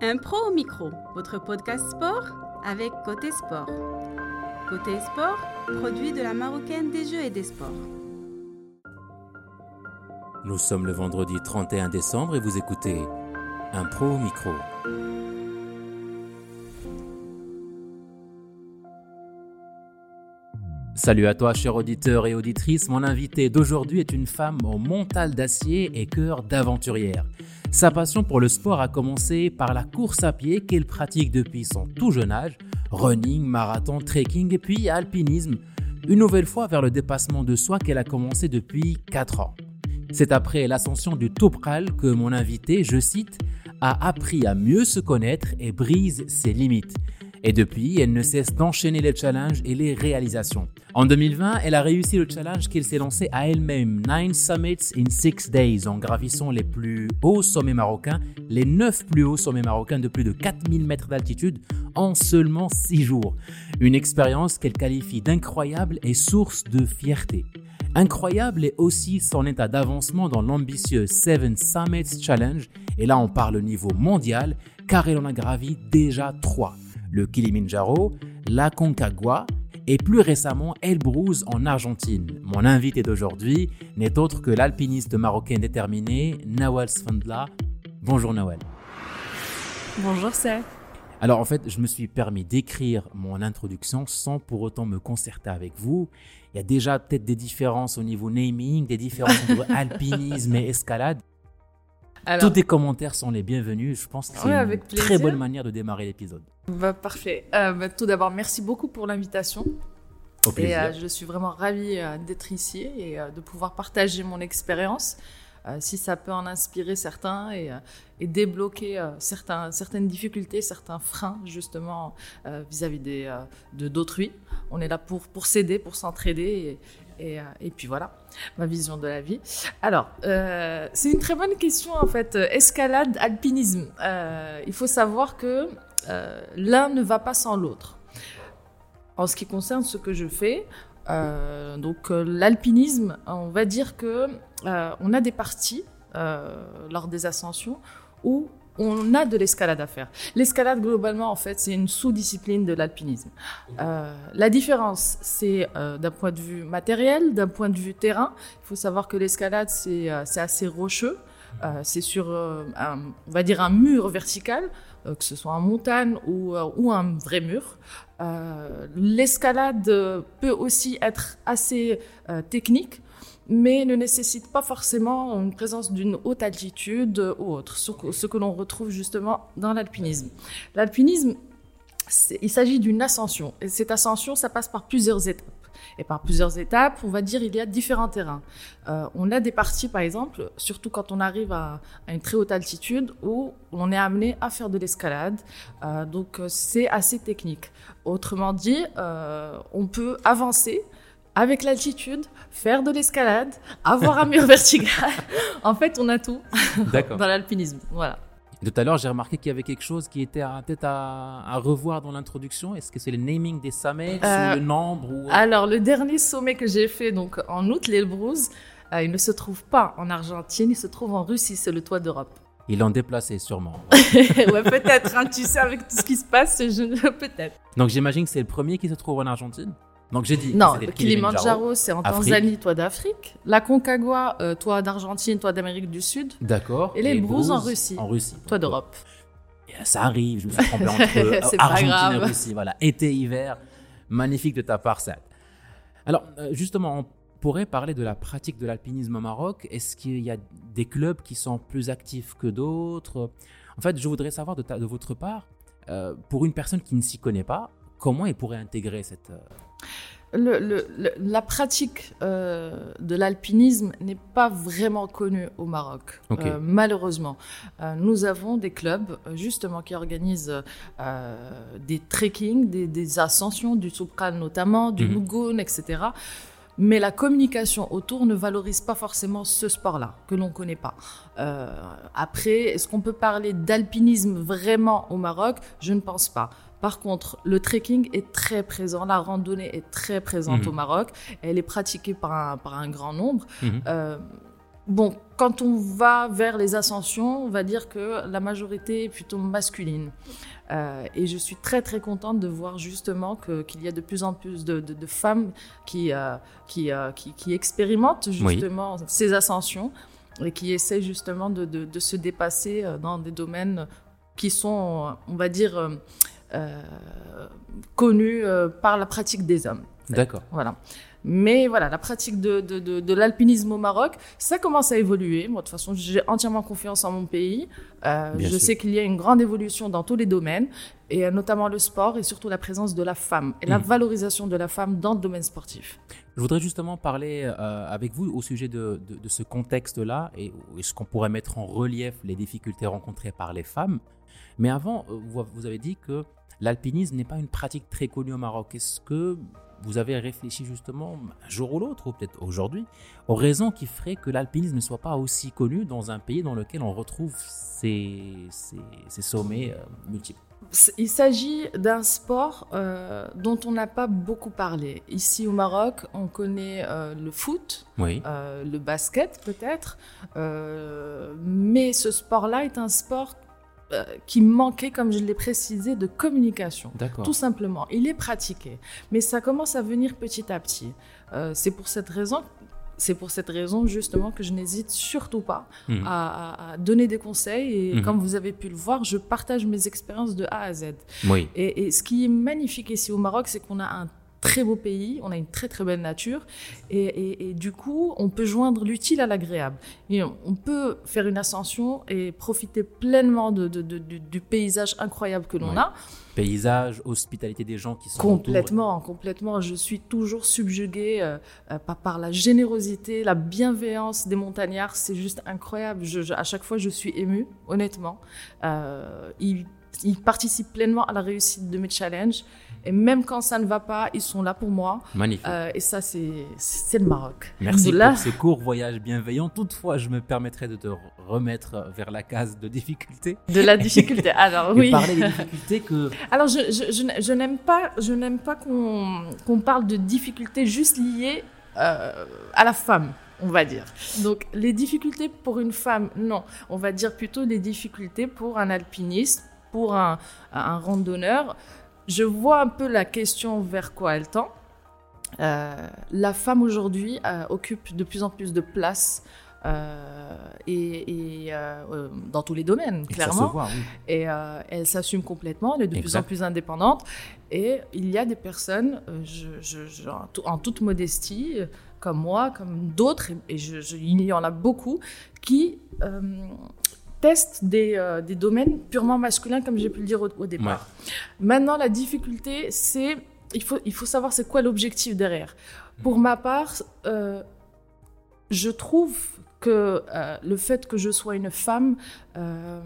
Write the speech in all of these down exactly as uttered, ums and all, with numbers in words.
Un pro au micro, votre podcast sport avec Côté Sport. Côté Sport, produit de la Marocaine des Jeux et des Sports. Nous sommes le vendredi trente et un décembre et vous écoutez Un pro au micro. Salut à toi, chers auditeurs et auditrices. Mon invité d'aujourd'hui est une femme au mental d'acier et cœur d'aventurière. Sa passion pour le sport a commencé par la course à pied qu'elle pratique depuis son tout jeune âge, running, marathon, trekking et puis alpinisme. Une nouvelle fois vers le dépassement de soi qu'elle a commencé depuis quatre ans. C'est après l'ascension du Toubkal que mon invité, je cite, a appris à mieux se connaître et brise ses limites. Et depuis, elle ne cesse d'enchaîner les challenges et les réalisations. En deux mille vingt, elle a réussi le challenge qu'elle s'est lancé à elle-même, Nine Summits in Six Days, en gravissant les plus hauts sommets marocains, les neuf plus hauts sommets marocains de plus de quatre mille mètres d'altitude en seulement six jours. Une expérience qu'elle qualifie d'incroyable et source de fierté. Incroyable est aussi son état d'avancement dans l'ambitieux Seven Summits Challenge, et là on parle au niveau mondial, car elle en a gravi déjà trois. Le Kilimandjaro, la Concagua et plus récemment Elbrus en Argentine. Mon invité d'aujourd'hui n'est autre que l'alpiniste marocain déterminé Nawal Sfandla. Bonjour Nawal. Bonjour Seth. Alors en fait, je me suis permis d'écrire mon introduction sans pour autant me concerter avec vous. Il y a déjà peut-être des différences au niveau naming, des différences entre alpinisme et escalade. Alors, tous tes commentaires sont les bienvenus. Je pense que c'est ouais, une très plaisir. Bonne manière de démarrer l'épisode. Bah, parfait. Euh, bah, tout d'abord, merci beaucoup pour l'invitation. Au plaisir. Et euh, je suis vraiment ravie euh, d'être ici et euh, de pouvoir partager mon expérience. Euh, si ça peut en inspirer certains et, euh, et débloquer euh, certains, certaines difficultés, certains freins justement euh, vis-à-vis des, euh, de, d'autrui. On est là pour, pour s'aider, pour s'entraider et, et, euh, et puis voilà, ma vision de la vie. Alors, euh, c'est une très bonne question en fait. Escalade, alpinisme. Euh, il faut savoir que euh, l'un ne va pas sans l'autre. En ce qui concerne ce que je fais, Euh, donc euh, l'alpinisme, on va dire que euh, on a des parties euh, lors des ascensions où on a de l'escalade à faire. L'escalade globalement en fait c'est une sous-discipline de l'alpinisme. Euh, la différence c'est euh, d'un point de vue matériel, d'un point de vue terrain. Il faut savoir que l'escalade c'est euh, c'est assez rocheux. Euh, c'est sur euh, un, on va dire un mur vertical, euh, que ce soit en montagne ou, euh, ou un vrai mur. Euh, l'escalade peut aussi être assez euh, technique, mais ne nécessite pas forcément une présence d'une haute altitude ou autre, ce que, ce que l'on retrouve justement dans l'alpinisme. L'alpinisme, c'est, il s'agit d'une ascension, et cette ascension, ça passe par plusieurs étapes. Et par plusieurs étapes, on va dire il y a différents terrains. Euh, on a des parties, par exemple, surtout quand on arrive à, à une très haute altitude, où on est amené à faire de l'escalade. Euh, donc, c'est assez technique. Autrement dit, euh, on peut avancer avec l'altitude, faire de l'escalade, avoir un mur vertical. En fait, on a tout dans l'alpinisme. Voilà. Tout à l'heure, j'ai remarqué qu'il y avait quelque chose qui était à, peut-être à, à revoir dans l'introduction. Est-ce que c'est le naming des sommets, euh, ou le nombre ou... Alors, le dernier sommet que j'ai fait donc, en août, l'Elbrus, euh, il ne se trouve pas en Argentine, il se trouve en Russie, c'est le toit d'Europe. Ils l'ont déplacé sûrement. Ouais, peut-être, hein, tu sais, avec tout ce qui se passe, je... peut-être. Donc, j'imagine que c'est le premier qui se trouve en Argentine. Donc, j'ai dit non, le Kilimandjaro, c'est en Afrique. Tanzanie, toi d'Afrique. La Concagua, euh, toi d'Argentine, toi d'Amérique du Sud. D'accord. Et l'Elbrus en Russie. En Russie. Toi d'Europe. Et ça arrive, je me suis trompé entre Argentine et Russie. Voilà, été, hiver, magnifique de ta part, ça. Alors, euh, justement, on pourrait parler de la pratique de l'alpinisme au Maroc. Est-ce qu'il y a des clubs qui sont plus actifs que d'autres? En fait, je voudrais savoir de, ta, de votre part, euh, pour une personne qui ne s'y connaît pas, comment elle pourrait intégrer cette... Euh... Le, le, le, la pratique euh, de l'alpinisme n'est pas vraiment connue au Maroc, okay. euh, malheureusement. Euh, nous avons des clubs justement qui organisent euh, des trekking, des, des ascensions, du Toubkal notamment, du mm-hmm. Mougoun, et cetera. Mais la communication autour ne valorise pas forcément ce sport-là, que l'on ne connaît pas. Euh, après, est-ce qu'on peut parler d'alpinisme vraiment au Maroc? Je ne pense pas. Par contre, le trekking est très présent, la randonnée est très présente mmh. au Maroc. Elle est pratiquée par un, par un grand nombre. Mmh. Euh, bon, quand on va vers les ascensions, on va dire que la majorité est plutôt masculine. Euh, et je suis très très contente de voir justement que, qu'il y a de plus en plus de, de, de femmes qui, euh, qui, euh, qui, qui expérimentent justement oui. ces ascensions et qui essaient justement de, de, de se dépasser dans des domaines qui sont, on va dire, euh, euh, connus euh, par la pratique des hommes. D'accord. Voilà. Mais voilà, la pratique de, de, de, de l'alpinisme au Maroc, ça commence à évoluer. Moi, de toute façon, j'ai entièrement confiance en mon pays. Euh, je sûr. sais qu'il y a une grande évolution dans tous les domaines, et notamment le sport et surtout la présence de la femme et mmh. la valorisation de la femme dans le domaine sportif. Je voudrais justement parler euh, avec vous au sujet de, de, de ce contexte-là et est-ce qu'on pourrait mettre en relief les difficultés rencontrées par les femmes. Mais avant, vous, vous avez dit que l'alpinisme n'est pas une pratique très connue au Maroc. Est-ce que vous avez réfléchi justement un jour ou l'autre, ou peut-être aujourd'hui, aux raisons qui feraient que l'alpinisme ne soit pas aussi connu dans un pays dans lequel on retrouve ces, ces, ces sommets euh, multiples? Il s'agit d'un sport euh, dont on n'a pas beaucoup parlé. Ici au Maroc, on connaît euh, le foot, oui. euh, le basket peut-être, euh, mais ce sport-là est un sport Euh, qui manquait, comme je l'ai précisé, de communication. D'accord. Tout simplement. Il est pratiqué, mais ça commence à venir petit à petit. Euh, c'est pour cette raison, c'est pour cette raison justement que je n'hésite surtout pas mmh. à, à donner des conseils. Et mmh. comme vous avez pu le voir, je partage mes expériences de A à Z. Oui. Et, et ce qui est magnifique ici au Maroc, c'est qu'on a un très beau pays, on a une très très belle nature et, et, et du coup on peut joindre l'utile à l'agréable. Et on, on peut faire une ascension et profiter pleinement de, de, de, de, du paysage incroyable que l'on oui. a. Paysage, hospitalité des gens qui sont complètement, autour. Complètement. Je suis toujours subjuguée euh, euh, par, par la générosité, la bienveillance des montagnards. C'est juste incroyable. Je, je, à chaque fois, je suis émue, honnêtement. Euh, ils, ils participent pleinement à la réussite de mes challenges. Et même quand ça ne va pas, ils sont là pour moi. Magnifique. Euh, et ça, c'est, c'est le Maroc. Merci pour là. Ces courts voyages bienveillants. Toutefois, je me permettrai de te remettre vers la case de difficulté. De la difficulté. Alors, oui. Et parler des difficultés que... Alors, je, je, je, je n'aime pas, je n'aime pas qu'on, qu'on parle de difficultés juste liées euh, à la femme, on va dire. Donc, les difficultés pour une femme, non. On va dire plutôt les difficultés pour un alpiniste, pour un, un randonneur. Je vois un peu la question vers quoi elle tend. Euh, la femme aujourd'hui euh, occupe de plus en plus de place euh, et, et euh, dans tous les domaines, clairement. Et ça se voit, oui. Et euh, elle s'assume complètement, elle est de exact. plus en plus indépendante. Et il y a des personnes, euh, je, je, je, en, tout, en toute modestie, comme moi, comme d'autres, et, et je, je, il y en a beaucoup, qui... Euh, testent des, euh, des domaines purement masculins, comme j'ai pu le dire au, au départ. Ouais. Maintenant, la difficulté, c'est... Il faut, il faut savoir c'est quoi l'objectif derrière. Pour ma part, euh, je trouve que euh, le fait que je sois une femme, euh,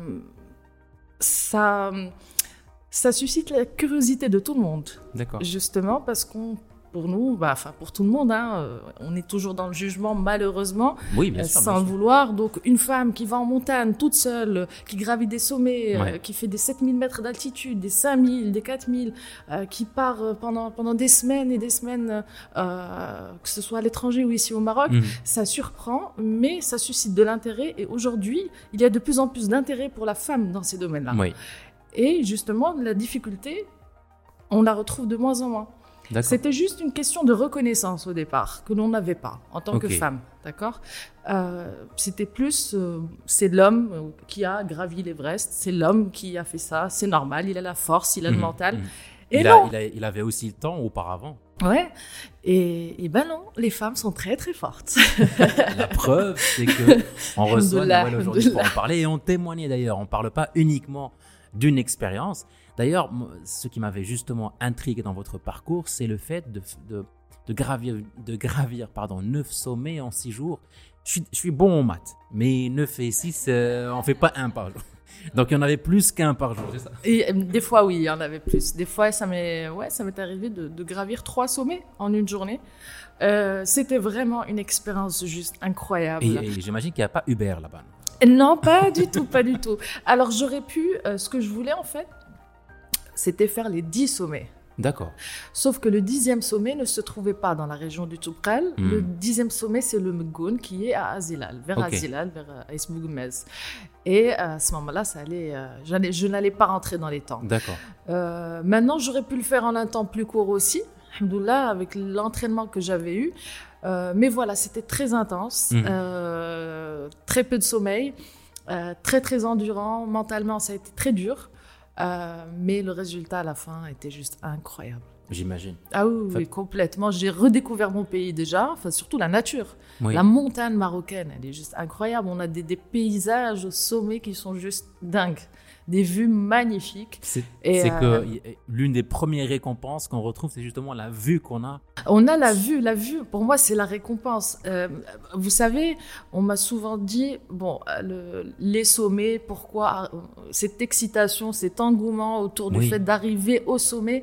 ça, ça suscite la curiosité de tout le monde. D'accord. Justement, parce qu'on pour nous, bah, enfin pour tout le monde, hein, euh, on est toujours dans le jugement malheureusement, oui, bien sûr, euh, sans bien le vouloir. Donc une femme qui va en montagne toute seule, euh, qui gravit des sommets, ouais. euh, qui fait des sept mille mètres d'altitude, des cinq mille, des quatre mille, euh, qui part euh, pendant, pendant des semaines et des semaines, euh, que ce soit à l'étranger ou ici au Maroc, mmh. ça surprend, mais ça suscite de l'intérêt. Et aujourd'hui, il y a de plus en plus d'intérêt pour la femme dans ces domaines-là. Oui. Et justement, la difficulté, on la retrouve de moins en moins. D'accord. C'était juste une question de reconnaissance au départ, que l'on n'avait pas en tant okay. que femme, d'accord euh, C'était plus, euh, c'est l'homme qui a gravi l'Everest, c'est l'homme qui a fait ça, c'est normal, il a la force, il a mmh, le mental. Mmh. Et il, non. a, il, a, il avait aussi le temps auparavant. Ouais, et, et ben non, les femmes sont très très fortes. La preuve, c'est qu'on reçoit Nawal aujourd'hui pour en parler, et on témoignait d'ailleurs, on ne parle pas uniquement d'une expérience. D'ailleurs, ce qui m'avait justement intrigué dans votre parcours, c'est le fait de, de, de gravir, de gravir pardon, neuf sommets en six jours. Je suis, je suis bon en maths, mais neuf et six, euh, on ne fait pas un par jour. Donc, il y en avait plus qu'un par jour, c'est ça? Et, des fois, oui, il y en avait plus. Des fois, ça m'est, ouais, ça m'est arrivé de, de gravir trois sommets en une journée. Euh, c'était vraiment une expérience juste incroyable. Et, et j'imagine qu'il n'y a pas Uber là-bas. Non, pas du tout, pas du tout. Alors, j'aurais pu, euh, ce que je voulais en fait, c'était faire les dix sommets. D'accord. Sauf que le dixième sommet ne se trouvait pas dans la région du Toubkal. Mm. Le dixième sommet, c'est le Mgoun qui est à Azilal, vers okay. Azilal, vers Aïsbougmez. Et à ce moment-là, ça allait, euh, j'allais, je n'allais pas rentrer dans les temps. D'accord. Euh, maintenant, j'aurais pu le faire en un temps plus court aussi, alhamdoulilah, avec l'entraînement que j'avais eu. Euh, mais voilà, c'était très intense, mmh. euh, très peu de sommeil, euh, très très endurant. Mentalement, ça a été très dur, euh, mais le résultat à la fin était juste incroyable. J'imagine. Ah oui, oui, fait... complètement. J'ai redécouvert mon pays déjà, enfin surtout la nature. Oui. La montagne marocaine, elle est juste incroyable. On a des, des paysages au sommet qui sont juste dingues. Des vues magnifiques. C'est, c'est euh, que l'une des premières récompenses qu'on retrouve, c'est justement la vue qu'on a. On a la vue, la vue, pour moi, c'est la récompense. Euh, vous savez, on m'a souvent dit, bon, le, les sommets, pourquoi cette excitation, cet engouement autour du oui. fait d'arriver au sommet.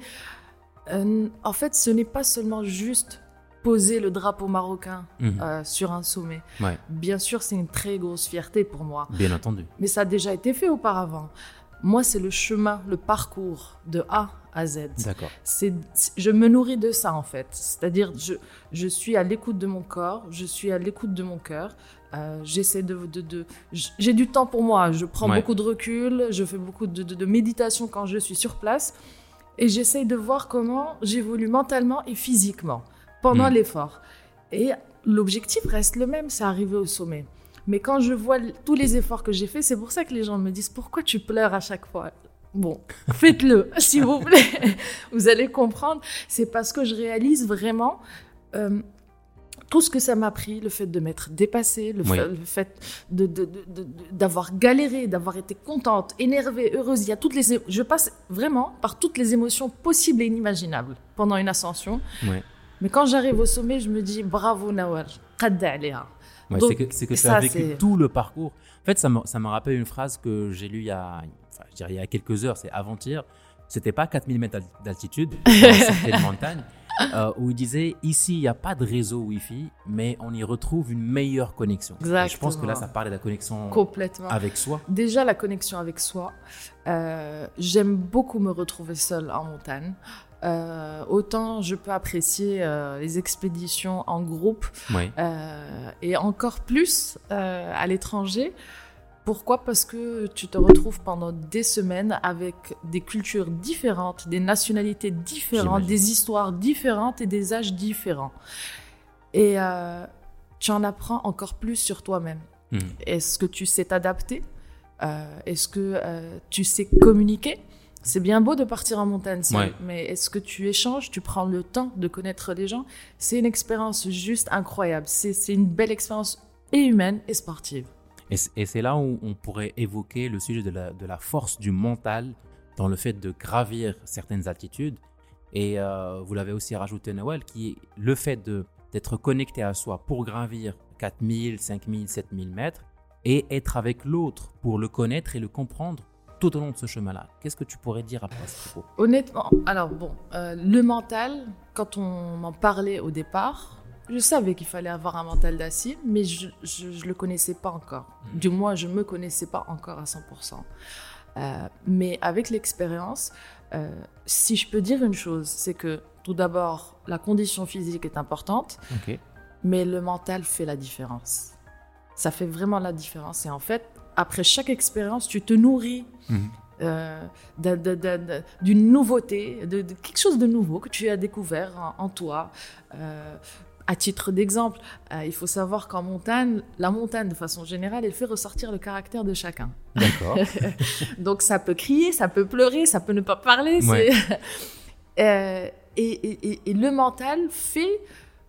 Euh, en fait, ce n'est pas seulement juste poser le drapeau marocain mmh. euh, sur un sommet. Ouais. Bien sûr, c'est une très grosse fierté pour moi. Bien entendu. Mais ça a déjà été fait auparavant. Moi, c'est le chemin, le parcours de A à Z. D'accord. C'est, je me nourris de ça, en fait. C'est-à-dire, je, je suis à l'écoute de mon corps, je suis à l'écoute de mon cœur. Euh, j'essaie de, de, de... J'ai du temps pour moi. Je prends ouais. beaucoup de recul, je fais beaucoup de, de, de méditation quand je suis sur place. Et j'essaie de voir comment j'évolue mentalement et physiquement pendant mmh. l'effort. Et l'objectif reste le même, c'est arriver au sommet. Mais quand je vois tous les efforts que j'ai faits, c'est pour ça que les gens me disent « Pourquoi tu pleures à chaque fois ?» Bon, faites-le, s'il vous plaît. Vous allez comprendre. C'est parce que je réalise vraiment euh, tout ce que ça m'a pris, le fait de m'être dépassée, le, oui. fait, le fait de, de, de, de, d'avoir galéré, d'avoir été contente, énervée, heureuse. Il y a toutes les, je passe vraiment par toutes les émotions possibles et inimaginables pendant une ascension. Oui. Mais quand j'arrive au sommet, je me dis « Bravo Nawal, qadda aléha ». Ouais, c'est que, c'est que tu as vécu c'est... tout le parcours. En fait, ça me, ça me rappelle une phrase que j'ai lue il y a, enfin, je dirais il y a quelques heures, c'est avant-hier. C'était pas quatre mille mètres d'altitude, dans certaines montagnes, euh, où il disait ici, il n'y a pas de réseau Wi-Fi, mais on y retrouve une meilleure connexion. Exactement. Et je pense que là, ça parlait de la connexion complètement avec soi. Déjà, la connexion avec soi. Euh, j'aime beaucoup me retrouver seule en montagne. Euh, autant je peux apprécier euh, les expéditions en groupe oui. euh, et encore plus euh, à l'étranger. Pourquoi ? Parce que tu te retrouves pendant des semaines avec des cultures différentes, des nationalités différentes, J'imagine. Des histoires différentes et des âges différents. Et euh, tu en apprends encore plus sur toi-même. Mmh. Est-ce que tu sais t'adapter ? euh, Est-ce que euh, tu sais communiquer ? C'est bien beau de partir en montagne, ouais. mais est-ce que tu échanges, tu prends le temps de connaître les gens ? C'est une expérience juste incroyable. C'est, c'est une belle expérience et humaine et sportive. Et, et c'est là où on pourrait évoquer le sujet de la, de la force du mental dans le fait de gravir certaines altitudes. Et euh, vous l'avez aussi rajouté, Nawal, qui est le fait de, d'être connecté à soi pour gravir quatre mille, cinq mille, sept mille mètres et être avec l'autre pour le connaître et le comprendre tout au long de ce chemin-là. Qu'est-ce que tu pourrais dire après ce propos ? Honnêtement, alors bon, euh, le mental, quand on m'en parlait au départ, je savais qu'il fallait avoir un mental d'acier, mais je ne le connaissais pas encore. Mmh. Du moins, je ne me connaissais pas encore à cent pour cent. Euh, mais avec l'expérience, euh, si je peux dire une chose, c'est que tout d'abord, la condition physique est importante, okay. mais le mental fait la différence. Ça fait vraiment la différence. Et en fait, après chaque expérience, tu te nourris mmh. euh, de, de, de, de, d'une nouveauté, de, de quelque chose de nouveau que tu as découvert en, en toi. Euh, à titre d'exemple, euh, il faut savoir qu'en montagne, la montagne, de façon générale, elle fait ressortir le caractère de chacun. D'accord. Donc, ça peut crier, ça peut pleurer, ça peut ne pas parler. Ouais. C'est... euh, et, et, et le mental fait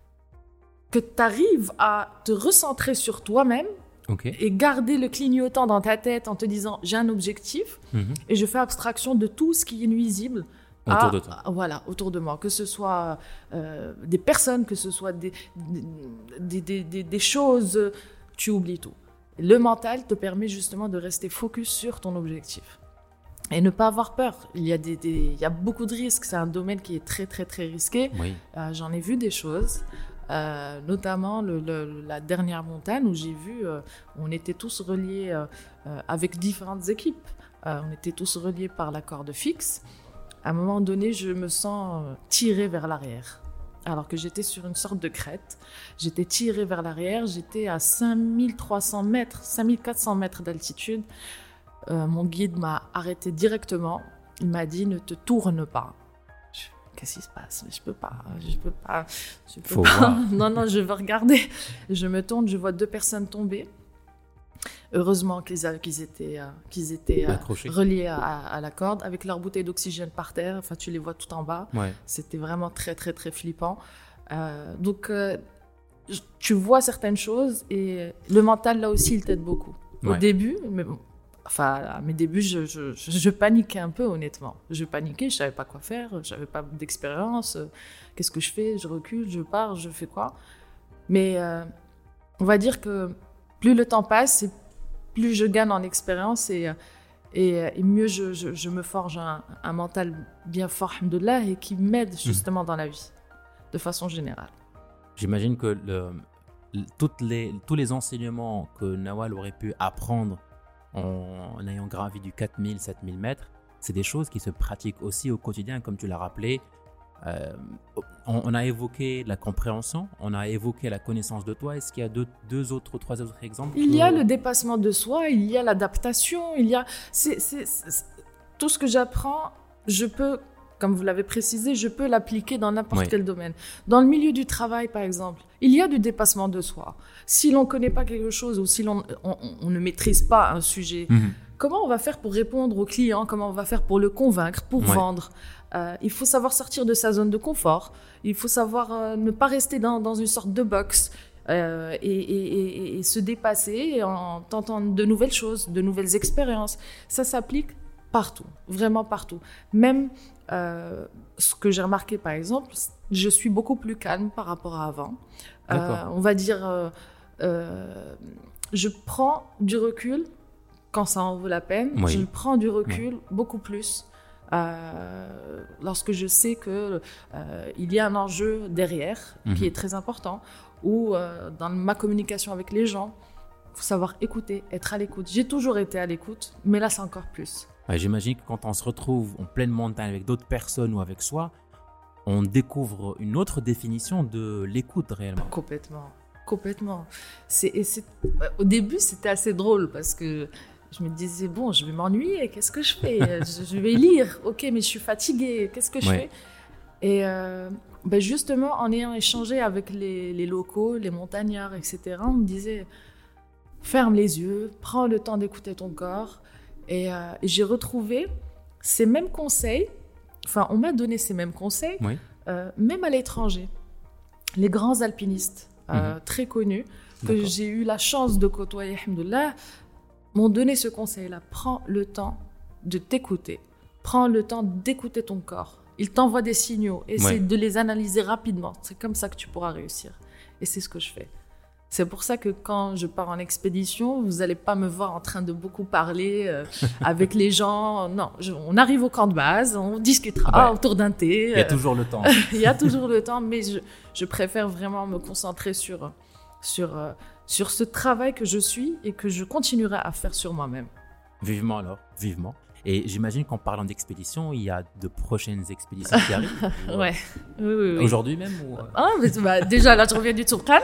que tu arrives à te recentrer sur toi-même. Okay. Et garder le clignotant dans ta tête en te disant j'ai un objectif mmh. et je fais abstraction de tout ce qui est nuisible autour à, de toi. À, voilà, autour de moi, que ce soit euh, des personnes, que ce soit des, des, des, des, des choses, tu oublies tout. Le mental te permet justement de rester focus sur ton objectif et ne pas avoir peur. Il y a, des, des, il y a beaucoup de risques, c'est un domaine qui est très très très risqué. Oui. Euh, j'en ai vu des choses. Euh, notamment le, le, la dernière montagne où j'ai vu, euh, on était tous reliés euh, euh, avec différentes équipes. Euh, on était tous reliés par la corde fixe. À un moment donné, je me sens tirée vers l'arrière. Alors que j'étais sur une sorte de crête. J'étais tirée vers l'arrière. J'étais à cinq mille trois cents mètres, cinq mille quatre cents mètres d'altitude. Euh, mon guide m'a arrêté directement. Il m'a dit « Ne te tourne pas ». Qu'est-ce qui se passe? Je peux pas, je peux pas, je peux Faut pas. voir. Non, non, je veux regarder. Je me tourne, je vois deux personnes tomber. Heureusement qu'ils, a, qu'ils étaient, euh, qu'ils étaient euh, reliés à, à la corde, avec leur bouteille d'oxygène par terre. Enfin, tu les vois tout en bas. Ouais. C'était vraiment très, très, très flippant. Euh, donc, euh, tu vois certaines choses et le mental, là aussi, il t'aide beaucoup. Au Ouais. début, mais bon, enfin, à mes débuts, je, je, je, je paniquais un peu, honnêtement. Je paniquais, je savais pas quoi faire, je n'avais pas d'expérience. Qu'est-ce que je fais? Je recule, je pars, je fais quoi? Mais euh, on va dire que plus le temps passe, et plus je gagne en expérience et, et, et mieux je, je, je me forge un, un mental bien fort, alhamdoulilah, et qui m'aide justement mmh. dans la vie, de façon générale. J'imagine que le, le, toutes les, tous les enseignements que Nawal aurait pu apprendre en, en ayant gravi du quatre mille, sept mille mètres, c'est des choses qui se pratiquent aussi au quotidien, comme tu l'as rappelé. Euh, on, on a évoqué la compréhension, on a évoqué la connaissance de toi. Est-ce qu'il y a deux, deux autres ou trois autres exemples? Il y a le dépassement de soi, il y a l'adaptation, il y a... C'est, c'est, c'est, tout ce que j'apprends, je peux, comme vous l'avez précisé, je peux l'appliquer dans n'importe oui. quel domaine. Dans le milieu du travail, par exemple, il y a du dépassement de soi. Si l'on ne connaît pas quelque chose ou si l'on on, on ne maîtrise pas un sujet, mmh. comment on va faire pour répondre au client? Comment on va faire pour le convaincre, pour ouais. vendre? Euh, il faut savoir sortir de sa zone de confort. Il faut savoir euh, ne pas rester dans, dans une sorte de box euh, et, et, et, et se dépasser en tentant de nouvelles choses, de nouvelles expériences. Ça s'applique partout, vraiment partout. Même euh, ce que j'ai remarqué, par exemple, je suis beaucoup plus calme par rapport à avant. Euh, on va dire, euh, euh, je prends du recul quand ça en vaut la peine. Oui. Je prends du recul oui. beaucoup plus. Euh, lorsque je sais que euh, il y a un enjeu derrière mmh. qui est très important, ou euh, dans ma communication avec les gens, il faut savoir écouter, être à l'écoute. J'ai toujours été à l'écoute, mais là c'est encore plus. Ouais, j'imagine que quand on se retrouve en pleine montagne avec d'autres personnes ou avec soi, on découvre une autre définition de l'écoute réellement. Complètement, complètement. C'est, et c'est, au début c'était assez drôle parce que je me disais, bon, je vais m'ennuyer, qu'est-ce que je fais? je, je vais lire, ok, mais je suis fatiguée, qu'est-ce que je ouais. fais? Et euh, ben justement, en ayant échangé avec les, les locaux, les montagnards, et cetera, on me disait, ferme les yeux, prends le temps d'écouter ton corps. Et, euh, et j'ai retrouvé ces mêmes conseils, enfin, on m'a donné ces mêmes conseils, oui. euh, même à l'étranger. Les grands alpinistes, euh, mmh. très connus, que D'accord. j'ai eu la chance de côtoyer, alhamdoulilah, m'ont donné ce conseil-là. Prends le temps de t'écouter. Prends le temps d'écouter ton corps. Il t'envoie des signaux. Essaie ouais. de les analyser rapidement. C'est comme ça que tu pourras réussir. Et c'est ce que je fais. C'est pour ça que quand je pars en expédition, vous n'allez pas me voir en train de beaucoup parler euh, avec les gens. Non, je, on arrive au camp de base, on discutera ah ouais. autour d'un thé. Il y a toujours le temps. Il y a toujours le temps, mais je, je préfère vraiment me concentrer sur... sur euh, sur ce travail que je suis et que je continuerai à faire sur moi-même. Vivement alors, vivement. Et j'imagine qu'en parlant d'expédition, il y a de prochaines expéditions qui arrivent. ou, ouais. Oui, oui, oui. Aujourd'hui même ou... ah, mais, bah, déjà, là, je reviens du Tourkal.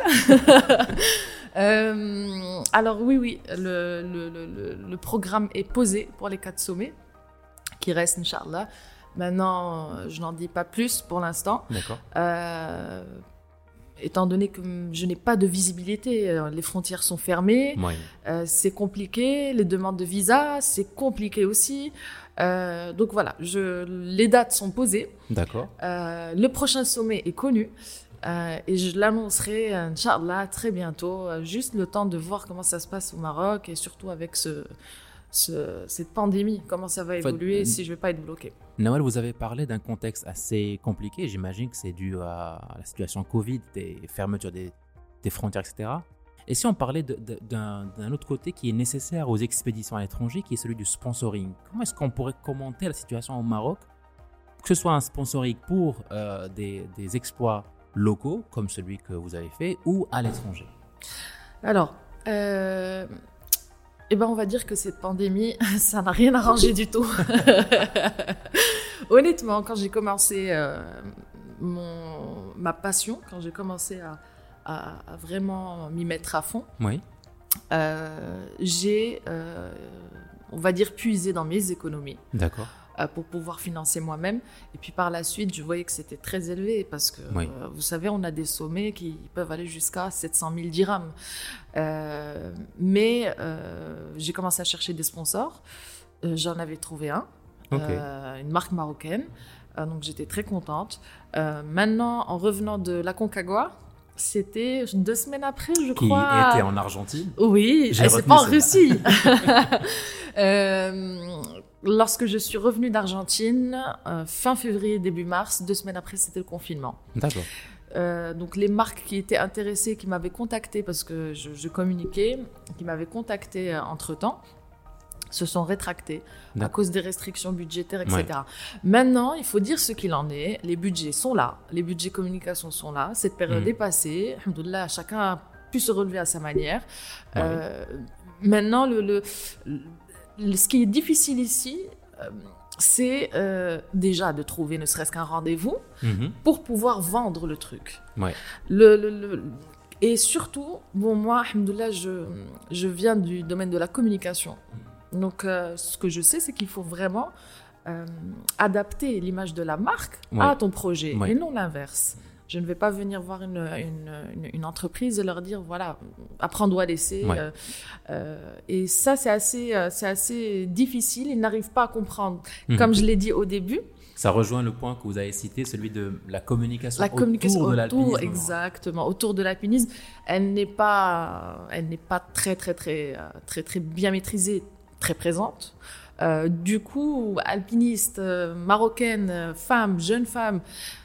euh, alors oui, oui, le, le, le, le programme est posé pour les quatre sommets qui restent, Inch'Allah. Maintenant, je n'en dis pas plus pour l'instant. D'accord. Euh, Étant donné que je n'ai pas de visibilité, les frontières sont fermées, oui. euh, c'est compliqué, les demandes de visa, c'est compliqué aussi. Euh, donc voilà, je, les dates sont posées. D'accord. Euh, le prochain sommet est connu euh, et je l'annoncerai, Inch'Allah, très bientôt. Juste le temps de voir comment ça se passe au Maroc et surtout avec ce, ce, cette pandémie, comment ça va évoluer, enfin, si je ne vais pas être bloquée. Nawal, vous avez parlé d'un contexte assez compliqué. J'imagine que c'est dû à la situation Covid, des fermetures des, des frontières, et cetera. Et si on parlait de, de, d'un, d'un autre côté qui est nécessaire aux expéditions à l'étranger, qui est celui du sponsoring, comment est-ce qu'on pourrait commenter la situation au Maroc, que ce soit un sponsoring pour euh, des, des exploits locaux, comme celui que vous avez fait, ou à l'étranger? Alors, euh... eh ben, on va dire que cette pandémie, ça n'a rien arrangé du tout. honnêtement, quand j'ai commencé euh, mon, ma passion, quand j'ai commencé à, à, à vraiment m'y mettre à fond, Oui. euh, j'ai, euh, on va dire, puisé dans mes économies. D'accord. Euh, pour pouvoir financer moi-même. Et puis par la suite, je voyais que c'était très élevé parce que, Oui. euh, vous savez, on a des sommets qui peuvent aller jusqu'à sept cent mille dirhams. Euh, mais euh, j'ai commencé à chercher des sponsors. Euh, j'en avais trouvé un, Ok. euh, une marque marocaine. Euh, donc j'étais très contente. Euh, maintenant, en revenant de la Concagua, c'était deux semaines après, je Qui crois. était en Argentine. Oui, J'ai et c'est retenu pas en celle-là. Russie. euh, lorsque je suis revenue d'Argentine, euh, fin février, début mars, deux semaines après, c'était le confinement. D'accord. Euh, donc les marques qui étaient intéressées, qui m'avaient contacté parce que je, je communiquais, qui m'avaient contacté euh, entre-temps, se sont rétractées à D'accord. cause des restrictions budgétaires, et cetera. Maintenant, il faut dire ce qu'il en est. Les budgets sont là, les budgets communication sont là. Cette période Mhm. est passée. Alhamdoulilah, chacun a pu se relever à sa manière. Ouais. Euh, maintenant, le, le, le- ce qui est difficile ici, euh, c'est euh, déjà de trouver ne serait-ce qu'un rendez-vous Mhm. pour pouvoir vendre le truc. Ouais. Le, le- le- et surtout, bon, moi, alhamdoulilah, je, je viens du domaine de la communication. Donc, euh, ce que je sais, c'est qu'il faut vraiment euh, adapter l'image de la marque Ouais. à ton projet Ouais. et non l'inverse. Je ne vais pas venir voir une, une, une, une entreprise et leur dire, voilà, apprendre ou à laisser. Ouais. Euh, euh, et ça, c'est assez, euh, c'est assez difficile. Ils n'arrivent pas à comprendre. Mhm. Comme je l'ai dit au début, Ça rejoint le point que vous avez cité, celui de la communication la communication autour de autour, l'alpinisme. exactement, autour de l'alpinisme, elle n'est pas, elle n'est pas très, très, très, euh, très, très bien maîtrisée, très présente. Euh, du coup, alpiniste, euh, marocaine, euh, femme, jeune femme,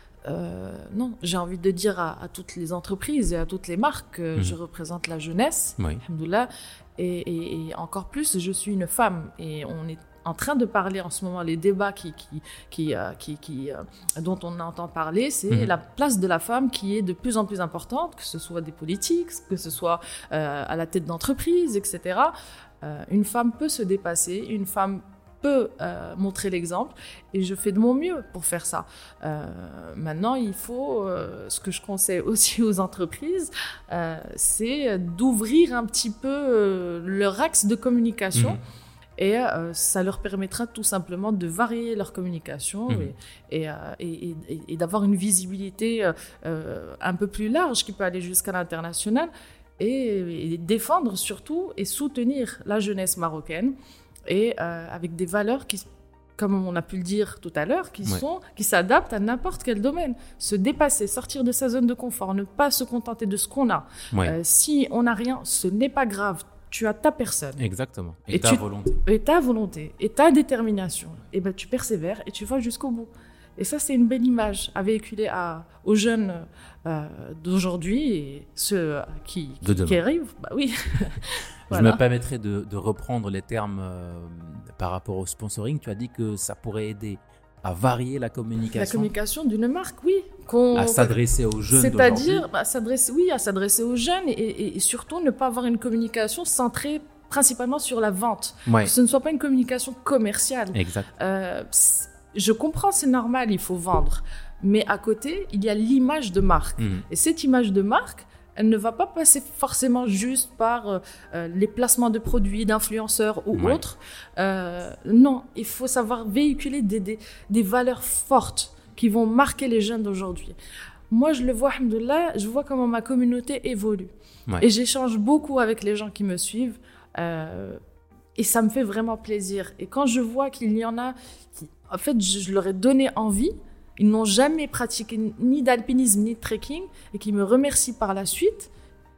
euh, non, j'ai envie de dire à, à toutes les entreprises et à toutes les marques que Mhm. je représente la jeunesse, Oui. alhamdoulilah, et, et, et encore plus, je suis une femme et on est en train de parler en ce moment, les débats qui, qui, qui, euh, qui, qui, euh, dont on entend parler, c'est Mhm. la place de la femme qui est de plus en plus importante, que ce soit des politiques, que ce soit euh, à la tête d'entreprise, et cetera. Euh, une femme peut se dépasser, une femme peut euh, montrer l'exemple et je fais de mon mieux pour faire ça. Euh, maintenant, il faut, euh, ce que je conseille aussi aux entreprises, euh, c'est d'ouvrir un petit peu euh, leur axe de communication. Mhm. Et euh, ça leur permettra tout simplement de varier leur communication Mhm. et, et, euh, et, et- et d'avoir une visibilité euh, euh, un peu plus large qui peut aller jusqu'à l'international et, et défendre surtout et soutenir la jeunesse marocaine et euh, avec des valeurs qui, comme on a pu le dire tout à l'heure, qui, Ouais. sont, qui s'adaptent à n'importe quel domaine. Se dépasser, sortir de sa zone de confort, ne pas se contenter de ce qu'on a. Ouais. Euh, si on n'a rien, ce n'est pas grave. Tu as ta personne. Exactement. Et, Et ta tu- volonté. Et ta volonté, et ta détermination, et ben tu persévères et tu vas jusqu'au bout. Et ça, c'est une belle image à véhiculer à, aux jeunes euh, d'aujourd'hui et ceux qui, De qui, demain. qui arrivent. Bah oui. Je Voilà. me permettrai de, de reprendre les termes euh, par rapport au sponsoring. Tu as dit que ça pourrait aider à varier la La communication, communication d'une marque, oui. Qu'on, à s'adresser aux jeunes C'est-à-dire, d'aujourd'hui. bah, s'adresser, oui, à s'adresser aux jeunes et, et- et surtout ne pas avoir une communication centrée principalement sur la vente. Ouais, Que ce ne soit pas une communication commerciale. exact. Euh, c- je comprends, c'est normal, il faut vendre. Mais à côté, il y a l'image de marque. Mhm. Et cette image de marque, elle ne va pas passer forcément juste par euh, euh, les placements de produits, d'influenceurs ou Ouais. autres. Euh, non, il faut savoir véhiculer des, des, des valeurs fortes qui vont marquer les jeunes d'aujourd'hui. Moi, je le vois, alhamdoulilah, je vois comment ma communauté évolue. Ouais. Et j'échange beaucoup avec les gens qui me suivent. Euh, et ça me fait vraiment plaisir. Et quand je vois qu'il y en a qui, en fait, je, je leur ai donné envie, ils n'ont jamais pratiqué ni d'alpinisme ni de trekking et qui me remercient par la suite,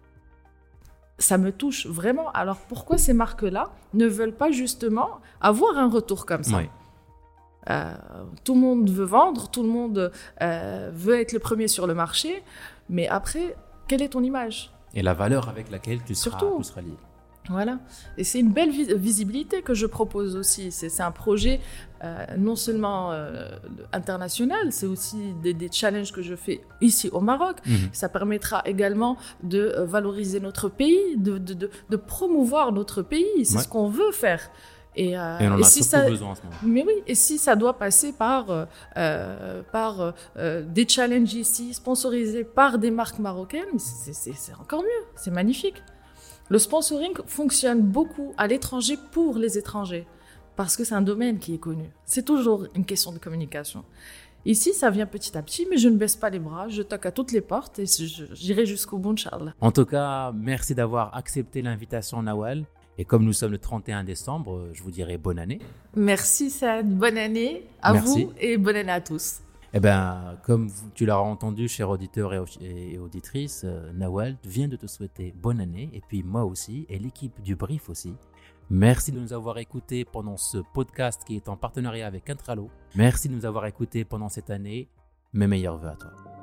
ça me touche vraiment. Alors pourquoi ces marques-là ne veulent pas justement avoir un retour comme ça? Ouais. Euh, tout le monde veut vendre, tout le monde euh, veut être le premier sur le marché, mais après, quelle est ton image? Et la valeur avec laquelle tu seras, Surtout. tu seras lié. Voilà. Et c'est une belle vis- visibilité que je propose aussi. C'est, c'est un projet euh, non seulement euh, international, c'est aussi des, des challenges que je fais ici au Maroc. Mhm. Ça permettra également de euh, valoriser notre pays, de, de, de, de promouvoir notre pays. C'est Ouais. ce qu'on veut faire. Et, euh, Et on en et a si surtout ça, besoin en ce moment. mais oui, et si ça doit passer par, euh, euh, par euh, des challenges ici, sponsorisés par des marques marocaines, c'est, c'est, c'est encore mieux, c'est magnifique. Le sponsoring fonctionne beaucoup à l'étranger pour les étrangers, parce que c'est un domaine qui est connu. C'est toujours une question de communication. Ici, ça vient petit à petit, mais je ne baisse pas les bras, je toque à toutes les portes et je, j'irai jusqu'au bout, Inch'Allah. En tout cas, merci d'avoir accepté l'invitation, Nawal. Et comme nous sommes le trente et un décembre, je vous dirai bonne année. Merci Saad, bonne année à Merci. vous et bonne année à tous. Eh bien, comme tu l'auras entendu, chers auditeurs et auditrices, euh, Nawal vient de te souhaiter bonne année, et puis moi aussi, et l'équipe du Brief aussi. Merci de nous avoir écoutés pendant ce podcast qui est en partenariat avec Intralo. Merci de nous avoir écoutés pendant cette année. Mes meilleurs vœux à toi.